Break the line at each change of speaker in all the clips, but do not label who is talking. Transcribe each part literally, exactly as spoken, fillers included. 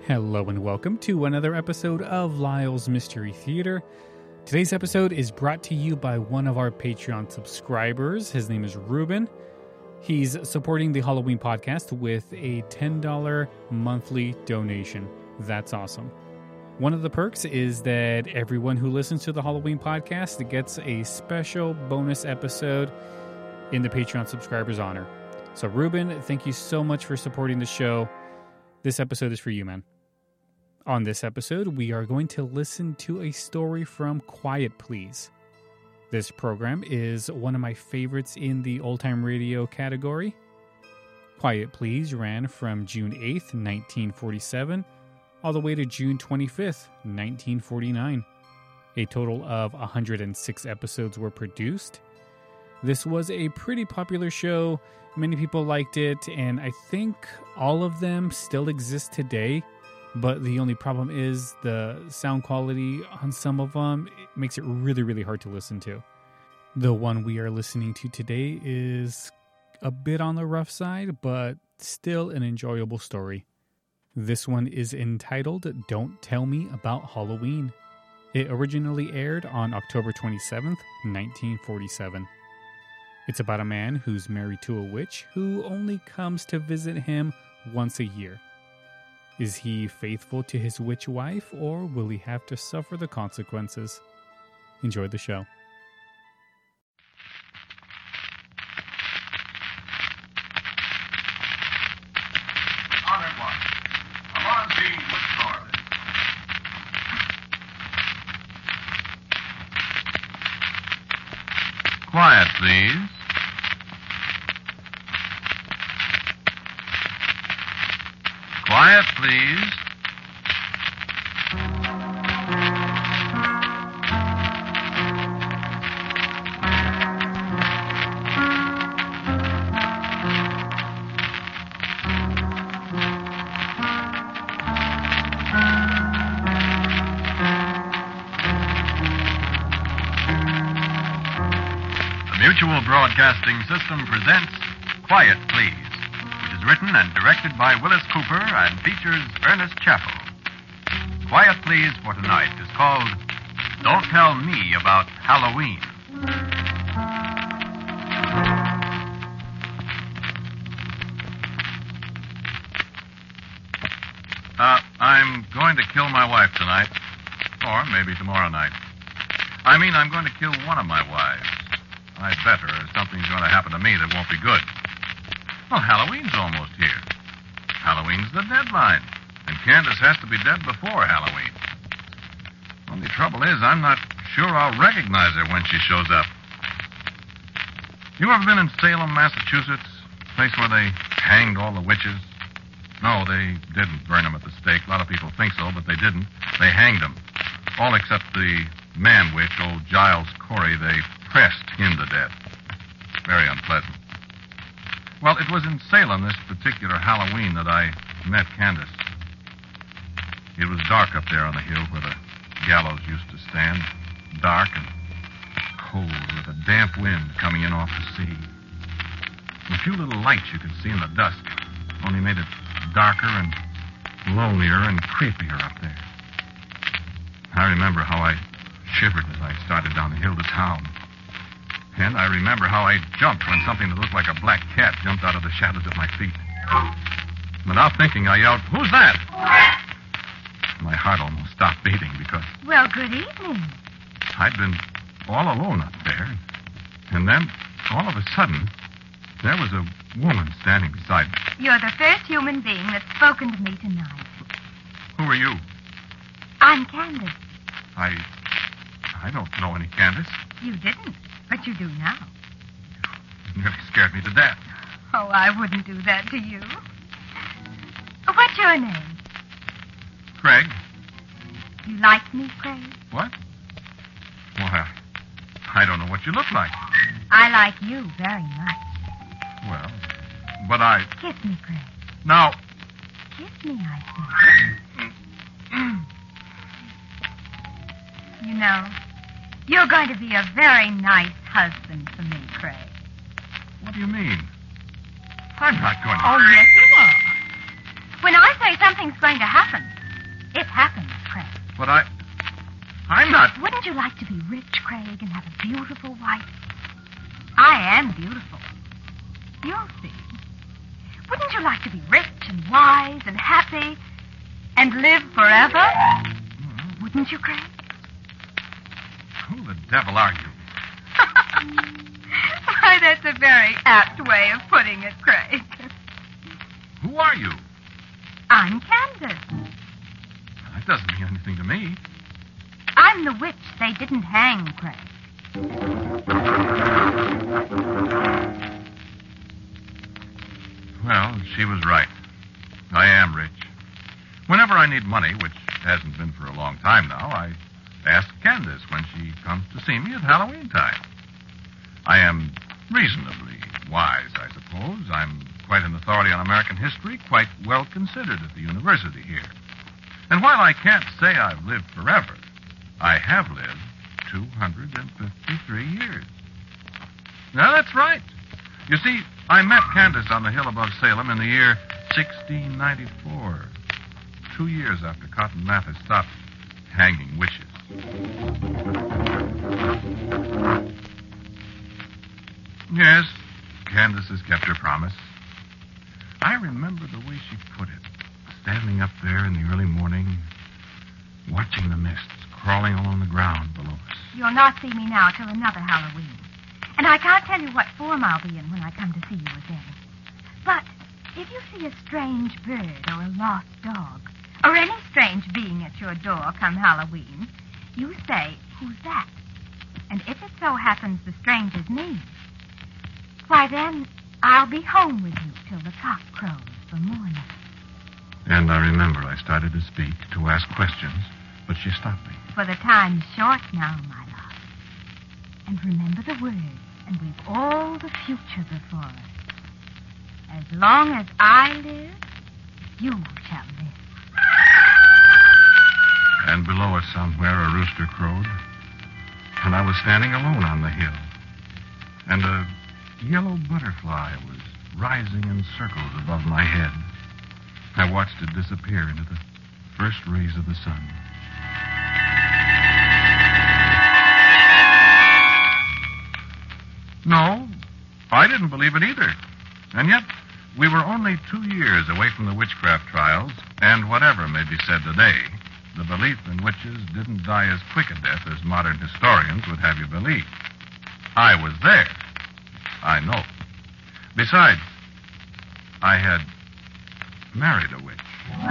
Hello and welcome to another episode of Lyle's Mystery Theater. Today's episode is brought to you by one of our Patreon subscribers. His name is Ruben. He's supporting the Halloween podcast with a ten dollars monthly donation. That's awesome. One of the perks is that everyone who listens to the Halloween podcast gets a special bonus episode in the Patreon subscribers' honor. So Ruben, thank you so much for supporting the show. This episode is for you, man. On this episode, we are going to listen to a story from Quiet Please. This program is one of my favorites in the old-time radio category. Quiet Please ran from June eighth, nineteen forty-seven, all the way to June twenty-fifth, nineteen forty-nine. A total of one hundred six episodes were produced. This was a pretty popular show. Many people liked it, and I think all of them still exist today. But the only problem is the sound quality on some of them it makes it really, really hard to listen to. The one we are listening to today is a bit on the rough side, but still an enjoyable story. This one is entitled Don't Tell Me About Halloween. It originally aired on October twenty-seventh, nineteen forty-seven. It's about a man who's married to a witch who only comes to visit him once a year. Is he faithful to his witch wife, or will he have to suffer the consequences? Enjoy the show.
On at once. I'm on being withdrawn. Quiet, please. Quiet, please. The Mutual Broadcasting System presents Quiet, Please. Written and directed by Willis Cooper and features Ernest Chappell. Quiet Please for tonight is called Don't Tell Me About Halloween. Uh, I'm going to kill my wife tonight. Or maybe tomorrow night. I mean, I'm going to kill one of my wives. I'd better, or something's going to happen to me that won't be good. Well, Halloween's almost here. Halloween's the deadline. And Candace has to be dead before Halloween. Only trouble is, I'm not sure I'll recognize her when she shows up. You ever been in Salem, Massachusetts? Place where they hanged all the witches? No, they didn't burn them at the stake. A lot of people think so, but they didn't. They hanged them. All except the man witch, old Giles Corey. They pressed him to death. Very unpleasant. Well, it was in Salem this particular Halloween that I met Candace. It was dark up there on the hill where the gallows used to stand. Dark and cold with a damp wind coming in off the sea. A few little lights you could see in the dusk only made it darker and lonelier and creepier up there. I remember how I shivered as I started down the hill to town. And I remember how I jumped when something that looked like a black cat jumped out of the shadows at my feet. Without thinking, I yelled, "Who's that?" My heart almost stopped beating because...
Well, good evening.
I'd been all alone up there. And then, all of a sudden, there was a woman standing beside me.
You're the first human being that's spoken to me tonight.
Who are you?
I'm Candace.
I... I don't know any Candace.
You didn't. But you do now.
You nearly scared me to death.
Oh, I wouldn't do that to you. What's your name?
Craig.
You like me, Craig?
What? Well, I don't know what you look like.
I like you very much.
Well, but I...
Kiss me, Craig.
Now...
Kiss me, I say. You know, you're going to be a very nice husband for me, Craig.
What do you mean? I'm not going to...
Oh, yes, you are. When I say something's going to happen, it happens, Craig.
But I... I'm not...
Wouldn't you like to be rich, Craig, and have a beautiful wife? I am beautiful. You'll see. Wouldn't you like to be rich and wise and happy and live forever? Mm-hmm. Wouldn't you, Craig?
Who the devil are you?
Why, that's a very apt way of putting it, Craig.
Who are you?
I'm Candace.
That doesn't mean anything to me.
I'm the witch they didn't hang, Craig.
Well, she was right. I am rich. Whenever I need money, which hasn't been for a long time now, I ask Candace when she comes to see me at Halloween time. I am reasonably wise, I suppose. I'm quite an authority on American history, quite well considered at the university here. And while I can't say I've lived forever, I have lived two hundred fifty-three years. Now, that's right. You see, I met Candace on the hill above Salem in the year sixteen ninety-four, two years after Cotton Mather stopped hanging witches. Yes, Candace has kept her promise. I remember the way she put it, standing up there in the early morning, watching the mists crawling along the ground below us.
You'll not see me now till another Halloween. And I can't tell you what form I'll be in when I come to see you again. But if you see a strange bird or a lost dog, or any strange being at your door come Halloween, you say, "Who's that?" And if it so happens the stranger's me, why then I'll be home with you till the cock crows for morning.
And I remember I started to speak, to ask questions, but she stopped me.
For the time's short now, my love. And remember the words, and we've all the future before us. As long as I live, you shall live.
And below us somewhere a rooster crowed. And I was standing alone on the hill. And a yellow butterfly was rising in circles above my head. I watched it disappear into the first rays of the sun. No, I didn't believe it either. And yet, we were only two years away from the witchcraft trials, and whatever may be said today, the belief in witches didn't die as quick a death as modern historians would have you believe. I was there. I know. Besides, I had married a witch.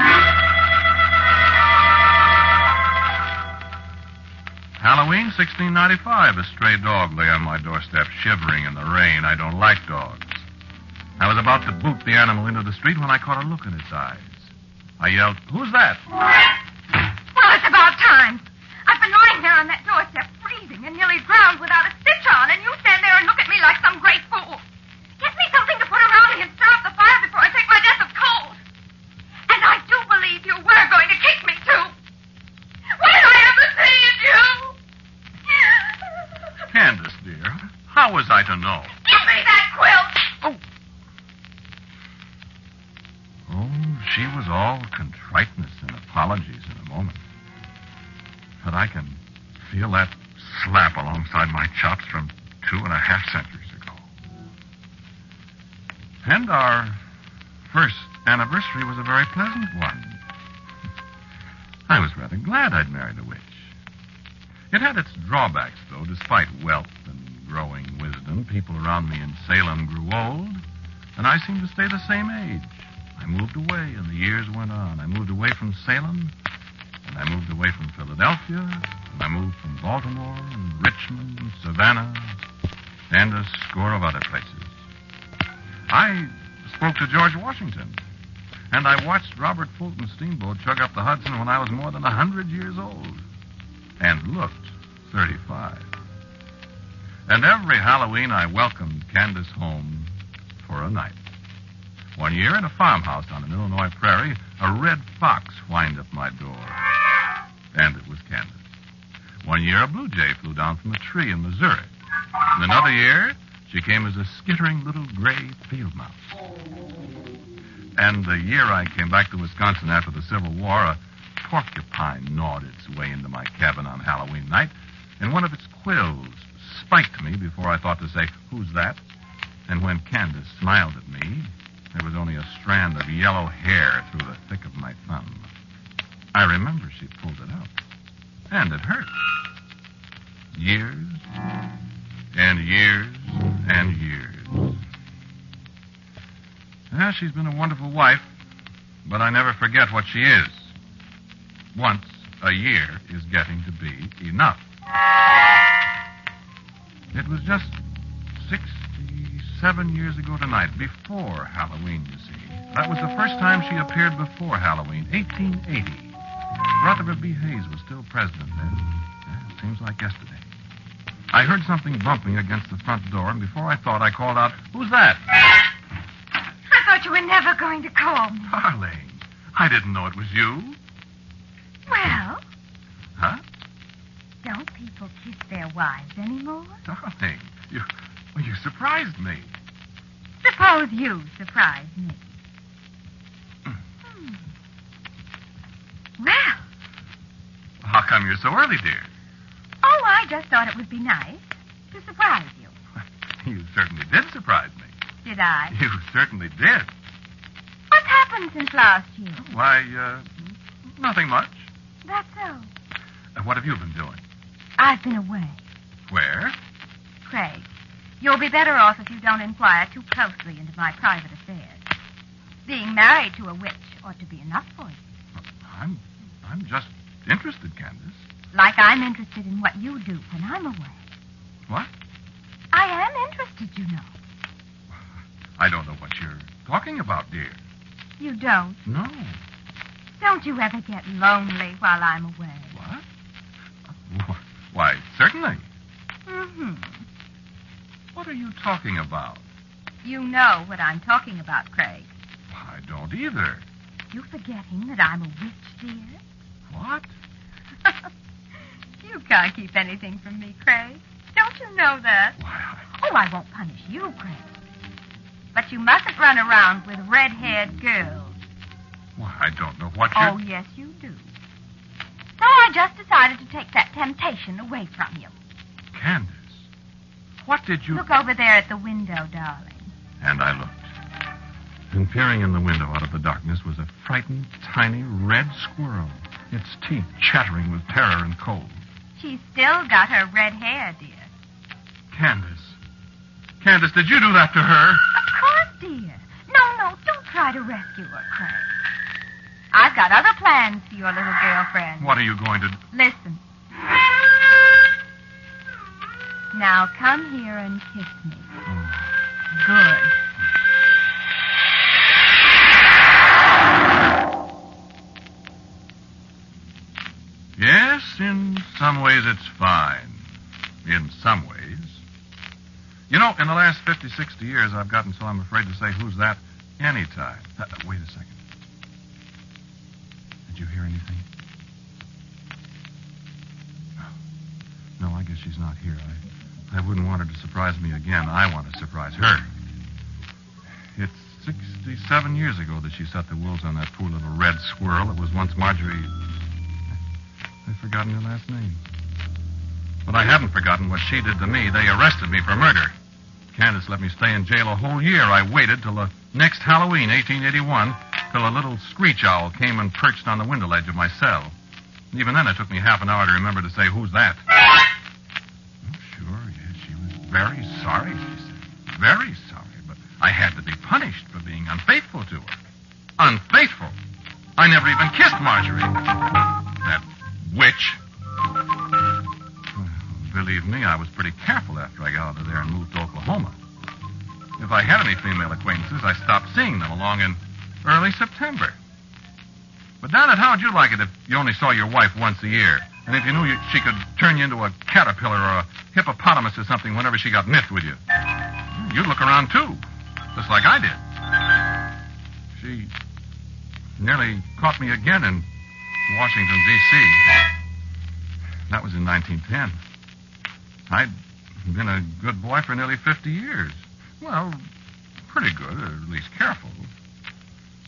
Halloween, sixteen ninety-five, a stray dog lay on my doorstep, shivering in the rain. I don't like dogs. I was about to boot the animal into the street when I caught a look in its eyes. I yelled, "Who's that?"
Well, it's about time. I've been lying there on that doorstep, freezing and nearly drowned without a stitch on, and you stand there and look at me like some great fool. Get me something to put around me and stir up the fire before I take my death of cold. And I do believe you were going to kick me, too. What did I ever say in you?
Candace, dear, how was I to know?
Give me that quilt!
Oh. Oh, she was all contriteness and apologies in a moment. But I can feel that slap alongside my chops from two and a half centuries ago. And our first anniversary was a very pleasant one. I was rather glad I'd married a witch. It had its drawbacks, though. Despite wealth and growing wisdom, people around me in Salem grew old, and I seemed to stay the same age. I moved away, and the years went on. I moved away from Salem, and I moved away from Philadelphia, and I moved from Baltimore, and Richmond, and Savannah, and a score of other places. I spoke to George Washington, and I watched Robert Fulton's steamboat chug up the Hudson when I was more than a hundred years old, and looked thirty-five. And every Halloween I welcomed Candace home for a night. One year in a farmhouse on an Illinois prairie, a red fox whined at my door. And it was Candace. One year a blue jay flew down from a tree in Missouri. And another year, she came as a skittering little gray field mouse. And the year I came back to Wisconsin after the Civil War, a porcupine gnawed its way into my cabin on Halloween night, and one of its quills spiked me before I thought to say, "Who's that?" And when Candace smiled at me, there was only a strand of yellow hair through the thick of my thumb. I remember she pulled it out, and it hurt. Years and years and years. Yeah, she's been a wonderful wife, but I never forget what she is. Once a year is getting to be enough. It was just sixty-seven years ago tonight, before Halloween, you see. That was the first time she appeared before Halloween, eighteen eighty. Rutherford B. Hayes was still president then. Yeah, it seems like yesterday. I heard something bumping against the front door, and before I thought, I called out, "Who's that?"
I thought you were never going to call me.
Darling, I didn't know it was you.
Well,
Huh?
don't people kiss their wives anymore?
Darling, you, well, you surprised me.
Suppose you surprise me. Hmm. Well,
How come you're so early, dear?
oh, I just thought it would be nice to surprise you.
You certainly did surprise me.
Did I?
You certainly did.
What's happened since last year?
Why, uh, nothing much.
That's so.
Uh, what have you been doing?
I've been away.
Where?
Craig, you'll be better off if you don't inquire too closely into my private affairs. Being married to a witch ought to be enough for you.
I'm, I'm just interested, Candace.
Like I'm interested in what you do when I'm away.
What?
I am interested, you know.
I don't know what you're talking about, dear.
You don't?
No.
Don't you ever get lonely while I'm away?
What? Why, certainly.
Mm-hmm.
What are you talking about?
You know what I'm talking about, Craig.
I don't either.
You forgetting that I'm a witch, dear?
What?
You can't keep anything from me, Craig. Don't you know that?
Why, I...
Oh, I won't punish you, Craig. But you mustn't run around with red-haired girls.
Why, I don't know what you're...
Oh, yes, you do. So I just decided to take that temptation away from you.
Candace, what did you...
Look over there at the window, darling.
And I looked. And peering in the window out of the darkness was a frightened, tiny red squirrel, its teeth chattering with terror and cold.
She's still got her red hair, dear.
Candace. Candace, did you do that to her?
Of course, dear. No, no, don't try to rescue her, Craig. I've got other plans for your little girlfriend.
What are you going to do?
Listen. Now come here and kiss me.
Oh.
Good.
Yes, in some ways it's fine. In some ways. You know, in the last fifty, sixty years, I've gotten so I'm afraid to say who's that anytime. Uh, wait a second. Did you hear anything? No. No, I guess she's not here. I, I wouldn't want her to surprise me again. I want to surprise her. It's sixty-seven years ago that she set the wolves on that poor little red squirrel that was once Marjorie... I've forgotten her last name. But I haven't forgotten what she did to me. They arrested me for murder. Candace let me stay in jail a whole year. I waited till the next Halloween, eighteen eighty-one, till a little screech owl came and perched on the window ledge of my cell. And even then, it took me half an hour to remember to say, "Who's that?" Oh, sure, yes, she was very sorry, she said. Very sorry, but I had to be punished for being unfaithful to her. Unfaithful? I never even kissed Marjorie. That witch. Well, believe me, I was pretty careful after I got out of there and moved to Oklahoma. If I had any female acquaintances, I stopped seeing them along in early September. But, Donald, how would you like it if you only saw your wife once a year? And if you knew you, she could turn you into a caterpillar or a hippopotamus or something whenever she got miffed with you? You'd look around, too, just like I did. She nearly caught me again in Washington, D C That was in nineteen ten. I'd been a good boy for nearly fifty years. Well, pretty good, or at least careful.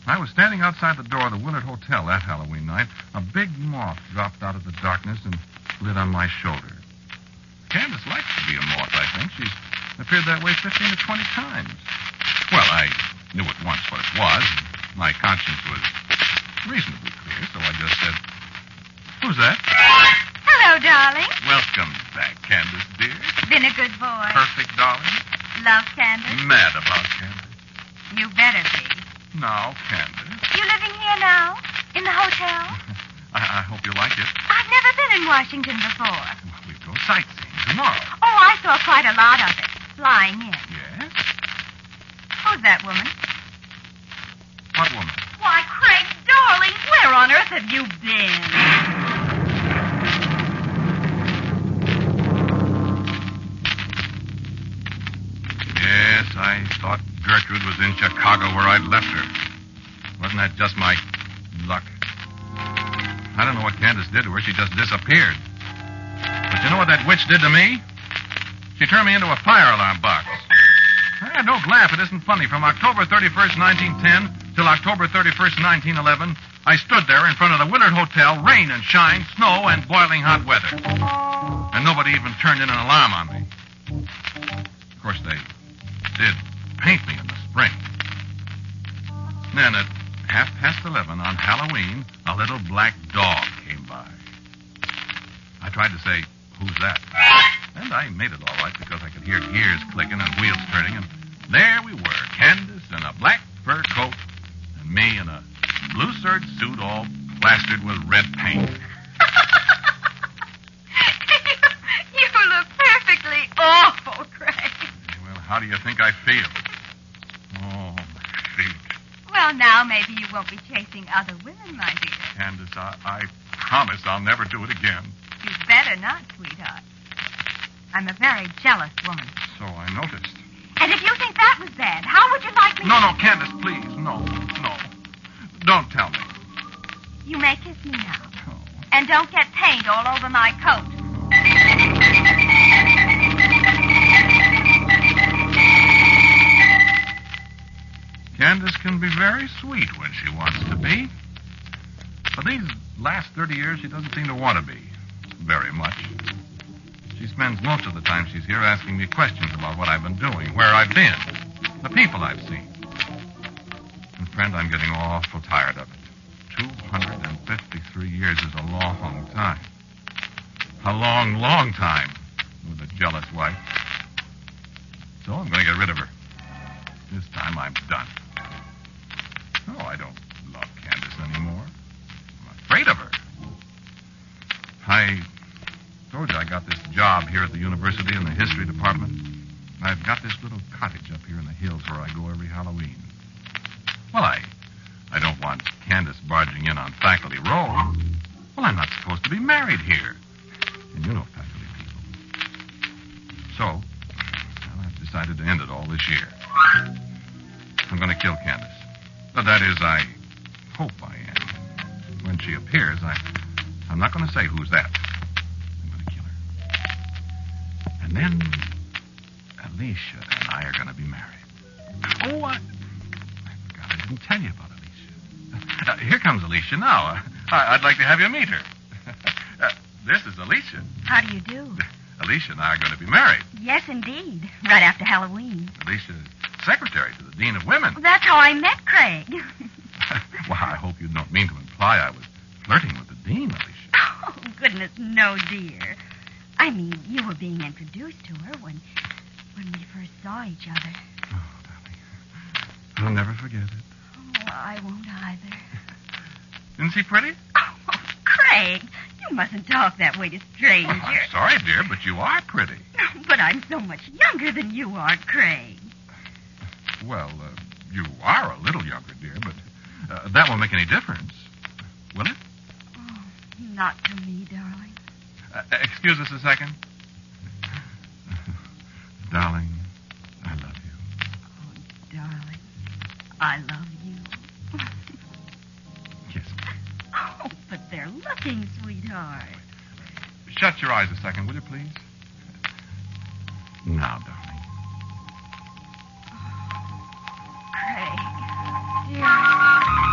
I was standing outside the door of the Willard Hotel that Halloween night. A big moth dropped out of the darkness and lit on my shoulder. Candace likes to be a moth, I think. She's appeared that way fifteen to twenty times. Well, I knew at once what it was. My conscience was reasonably clear, so I just said, "Who's that?"
Hello, darling.
Welcome back, Candace, dear.
Been a good boy.
Perfect, darling.
Love Candace?
Mad about Candace.
You better be.
Now, Candace.
You living here now? In the hotel?
I, I hope you like it.
I've never been in Washington before.
Well, we go sightseeing tomorrow.
Oh, I saw quite a lot of it. Flying in.
Yes?
Who's that woman?
What woman?
Why, Craig, darling, where on earth have you been?
Yes, I thought Gertrude was in Chicago where I'd left her. Wasn't that just my luck? I don't know what Candace did to her. She just disappeared. But you know what that witch did to me? She turned me into a fire alarm box. Eh, don't laugh. It isn't funny. From October thirty-first, nineteen ten till October thirty-first, nineteen eleven, I stood there in front of the Willard Hotel, rain and shine, snow and boiling hot weather. And nobody even turned in an alarm on me. Of course, they did paint me in the spring. Then at half past eleven on Halloween, a little black dog came by. I tried to say, "Who's that?" And I made it all right because I could hear gears clicking and wheels turning, and there we were, Candace in a black fur coat, and me in a blue serge suit all plastered with red paint.
you, you look perfectly awful, Craig.
Well, how do you think I feel? Oh, my feet.
Well, now maybe you won't be chasing other women, my dear.
Candace, I, I promise I'll never do it again.
You'd better not, sweetheart. I'm a very jealous woman.
So I noticed.
And if you think that was bad, how would you like me
No,
to...
no, Candace, please. No, no. Don't tell me.
You may kiss me now.
Oh.
And don't get paint all over my coat.
Candace can be very sweet when she wants to be. For these last thirty years, she doesn't seem to want to be very much. She spends most of the time she's here asking me questions about what I've been doing, where I've been, the people I've seen. And, friend, I'm getting awful tired of it. two hundred fifty-three years is a long time. A long, long time with a jealous wife. So I'm going to get rid of her. This time I'm done. No, I don't love Candace anymore. I'm afraid of her. I told you I got this job here at the university in the history department. I've got this little cottage up here in the hills where I go every Halloween. Well, I I don't want Candace barging in on faculty row. Well, I'm not supposed to be married here. And you know faculty people. So, well, I've decided to end it all this year. I'm going to kill Candace. But that is, I hope I am. When she appears, I, I'm not going to say who's that. I'm going to kill her. And then Alicia and I are going to be married. Oh, I, I forgot I didn't tell you about Alicia. Uh, here comes Alicia now. Uh, I, I'd like to have you meet her. uh, this is Alicia.
How do you do?
Alicia and I are going to be married.
Yes, indeed. Right after Halloween.
Alicia's secretary to the Dean of Women.
That's how I met Craig.
Well, I hope you don't mean to imply I was flirting with the Dean, Alicia.
Oh, goodness, no, dear. I mean, you were being introduced to her when when we first saw each other.
Oh, darling. I'll never forget it.
Oh, I won't either.
Isn't she pretty?
Oh, Craig, you mustn't talk that way to strangers.
Oh, I'm sorry, dear, but you are pretty.
But I'm so much younger than you are, Craig.
Well, uh, you are a little younger, dear, but uh, that won't make any difference. Will it?
Oh, not to me, darling.
Uh, excuse us a second. Darling, I love you.
Oh, darling, I love you.
Kiss me.
Oh, but they're looking, sweetheart.
Shut your eyes a second, will you, please? Now, darling.
Craig, dear.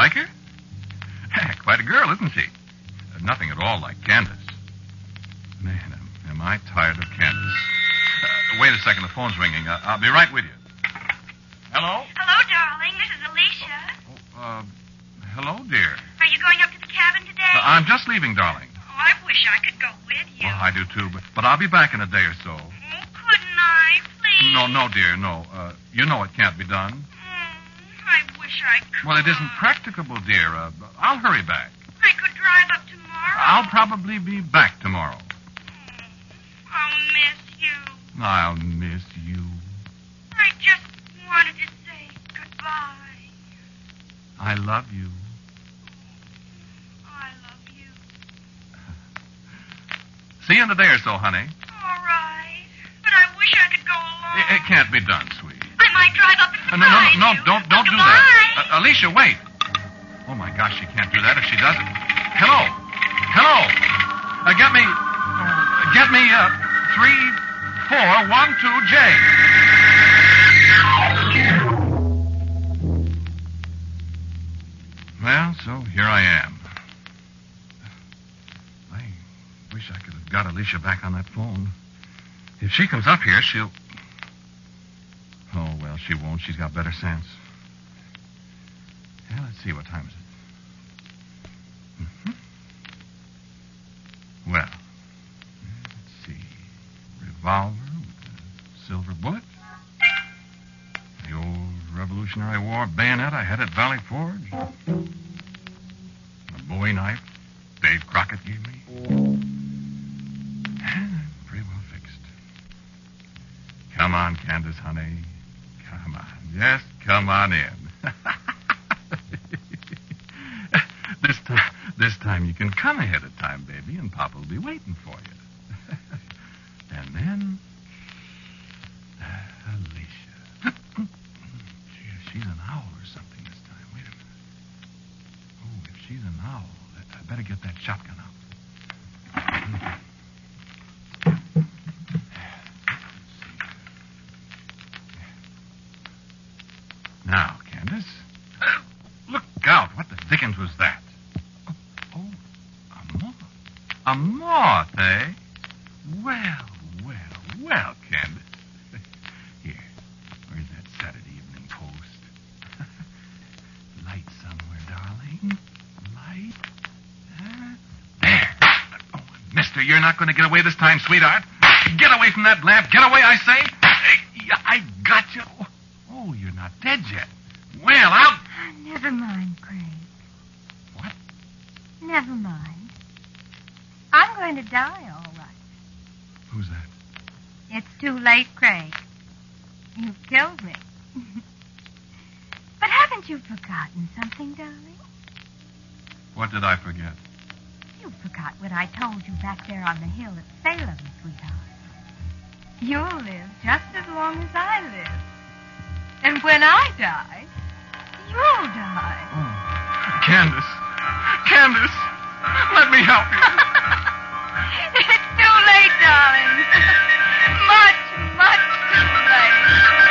like her? Quite a girl, isn't she? Uh, nothing at all like Candace. Man, am, am I tired of Candace. Uh, wait a second, the phone's ringing. Uh, I'll be right with you. Hello?
Hello, darling. This is Alicia.
Oh, uh, hello, dear.
Are you going up to the cabin today?
Uh, I'm just leaving, darling.
Oh, I wish I could go with you.
Well, I do too, but, but I'll be back in a day or so.
Oh, couldn't I, please?
No, no, dear, no. Uh, you know it can't be done.
Oh, I wish I could.
Well, it isn't practicable, dear. Uh, I'll hurry back.
I could drive up tomorrow.
I'll probably be back tomorrow.
Oh, I'll miss you.
I'll miss you.
I just wanted to say goodbye.
I love you.
I love you.
See you in a day or so, honey.
All right. But I wish I could go along.
It, it can't be done, sweet.
I might drive up and
Uh, no, no,
surprise
no, no,
you.
don't, don't do
Goodbye.
that. Uh, Alicia, wait. Oh, my gosh, she can't do that if she doesn't. Hello. Hello. Uh, get me, uh, get me, uh, three, four, one, two, J. Well, so here I am. I wish I could have got Alicia back on that phone. If she comes up here, she'll... Oh, well, she won't. She's got better sense. Yeah, let's see. What time is it? Mm-hmm. Well, let's see. Revolver with a silver bullet. The old Revolutionary War bayonet I had at Valley Forge. A Bowie knife Dave Crockett gave me. Pretty well fixed. Come on, Candace, honey. Come on. Just come on in. this, time, this time you can come ahead of time, baby, and Papa will be waiting for you. And then... Uh, Alicia. Gee, she's an owl or something this time. Wait a minute. Oh, if she's an owl, I better get that shotgun out. Now, Candace. Look out. What the dickens was that? Oh, oh, a moth. A moth, eh? Well, well, well, Candace. Here, where's that Saturday Evening Post? Light somewhere, darling. Light. Huh? There. Oh, mister, you're not going to get away this time, sweetheart. Get away from that lamp. Get away, I say. I got you. Oh, you're not dead yet. Well, I'll...
Never mind, Craig.
What?
Never mind. I'm going to die, all right.
Who's that?
It's too late, Craig. You've killed me. But haven't you forgotten something, darling?
What did I forget?
You forgot what I told you back there on the hill at Salem, sweetheart. You'll live just as long as I live. And when I die, you'll die.
Oh. Candace. Candace. Let me help you.
It's too late, darling. Much, much too late.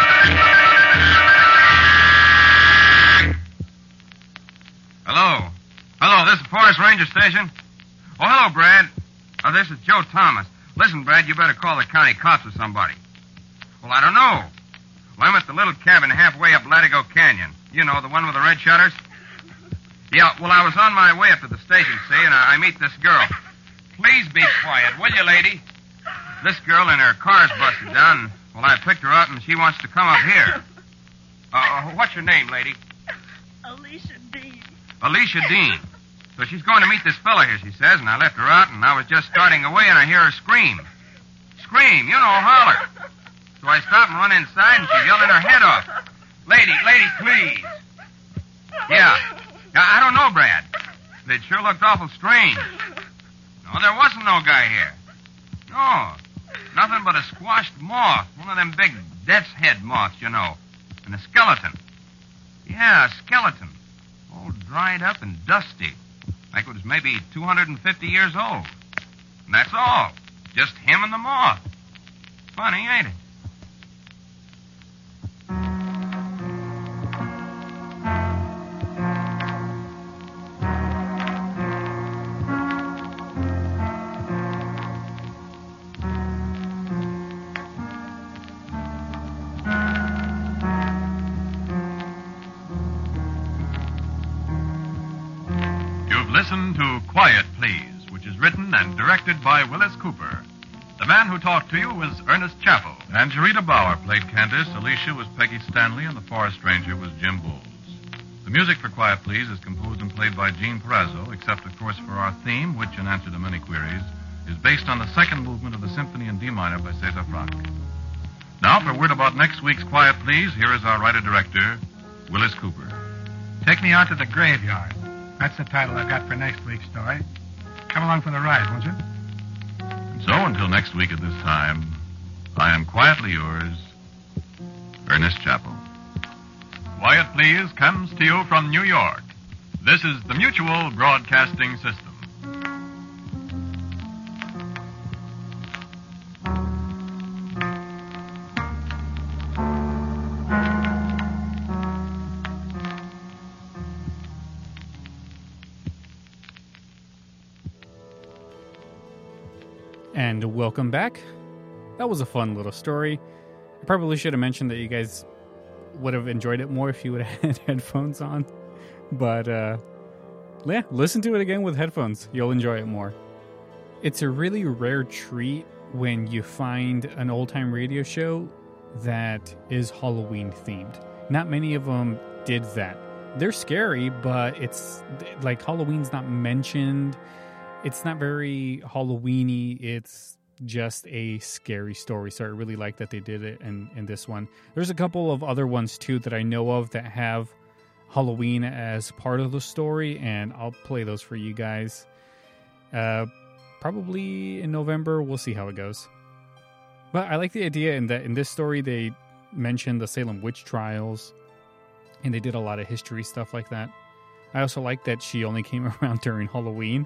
Hello. Hello, this is Forest Ranger Station. Oh, hello, Brad. Oh, this is Joe Thomas. Listen, Brad, you better call the county cops or somebody. Well, I don't know. Well, I'm at the little cabin halfway up Latigo Canyon. You know, the one with the red shutters? Yeah, well, I was on my way up to the station, see, and I, I meet this girl. Please be quiet, will you, lady? This girl and her car's busted down. Well, I picked her up, and she wants to come up here. Uh, what's your name, lady?
Alicia Dean.
Alicia Dean. So she's going to meet this fella here, she says, and I left her out, and I was just starting away, and I hear her scream. Scream, you know, holler. So I stop and run inside, and she's yelling her head off. Lady, lady, please. Yeah. Yeah, I don't know, Brad. It sure looked awful strange. No, there wasn't no guy here. No. Nothing but a squashed moth. One of them big death's head moths, you know. And a skeleton. Yeah, a skeleton. All dried up and dusty. Like it was maybe two hundred fifty years old. And that's all. Just him and the moth. Funny, ain't it?
to Quiet Please, which is written and directed by Willis Cooper. The man who talked to you was Ernest Chappell. And Jarita Bauer played Candace, Alicia was Peggy Stanley, and the forest ranger was Jim Bowles. The music for Quiet Please is composed and played by Gene Perazzo, except, of course, for our theme, which, in answer to many queries, is based on the second movement of the Symphony in D minor by Cesar Franck. Now, for word about next week's Quiet Please, here is our writer-director, Willis Cooper.
Take Me Out to the Graveyard. That's the title I've got for next week's story. Come along for the ride, won't you?
And so, until next week at this time, I am quietly yours, Ernest Chappell. Quiet Please comes to you from New York. This is the Mutual Broadcasting System.
And welcome back. That was a fun little story. I probably should have mentioned that you guys would have enjoyed it more if you would have had headphones on. But, uh, yeah, listen to it again with headphones. You'll enjoy it more. It's a really rare treat when you find an old-time radio show that is Halloween themed. Not many of them did that. They're scary, but it's like Halloween's not mentioned. It's not very Halloween-y. It's just a scary story. So I really like that they did it in, in this one. There's a couple of other ones, too, that I know of that have Halloween as part of the story, and I'll play those for you guys. Uh, probably in November. We'll see how it goes. But I like the idea in that in this story, they mentioned the Salem witch trials, and they did a lot of history stuff like that. I also like that she only came around during Halloween.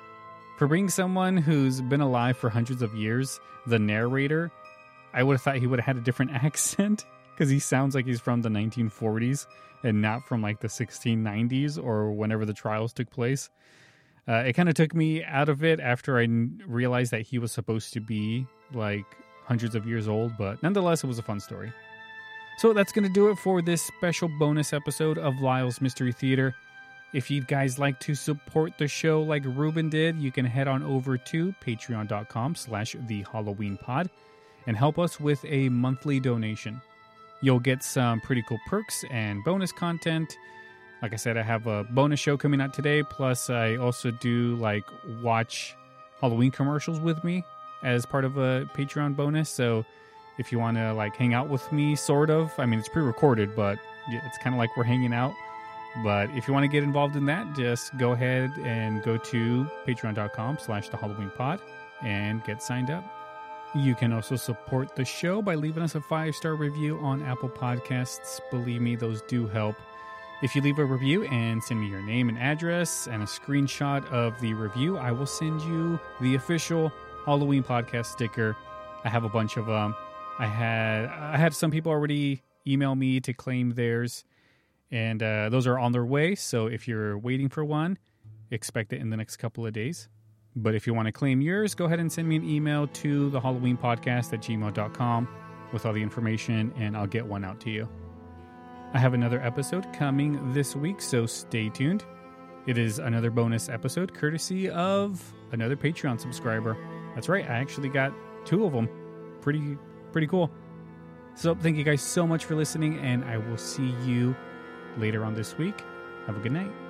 For being someone who's been alive for hundreds of years, the narrator, I would have thought he would have had a different accent because he sounds like he's from the nineteen forties and not from like the sixteen nineties or whenever the trials took place. Uh, it kind of took me out of it after I n- realized that he was supposed to be like hundreds of years old, but nonetheless, it was a fun story. So that's going to do it for this special bonus episode of Lyle's Mystery Theater. If you guys like to support the show like Ruben did, you can head on over to patreon.com slash the Halloween pod and help us with a monthly donation. You'll get some pretty cool perks and bonus content. Like I said, I have a bonus show coming out today. Plus, I also do like watch Halloween commercials with me as part of a Patreon bonus. So if you want to like hang out with me, sort of, I mean, it's pre-recorded, but it's kind of like we're hanging out. But if you want to get involved in that, just go ahead and go to patreon.com slash the Halloween pod and get signed up. You can also support the show by leaving us a five-star review on Apple Podcasts. Believe me, those do help. If you leave a review and send me your name and address and a screenshot of the review, I will send you the official Halloween podcast sticker. I have a bunch of them. I had I had some people already email me to claim theirs. And uh, those are on their way, so if you're waiting for one, expect it in the next couple of days. But if you want to claim yours, go ahead and send me an email to the Halloween podcast at gmail dot com with all the information, and I'll get one out to you. I have another episode coming this week, so stay tuned. It is another bonus episode courtesy of another Patreon subscriber. That's right, I actually got two of them. Pretty, pretty cool. So thank you guys so much for listening, and I will see you later on this week. Have a good night.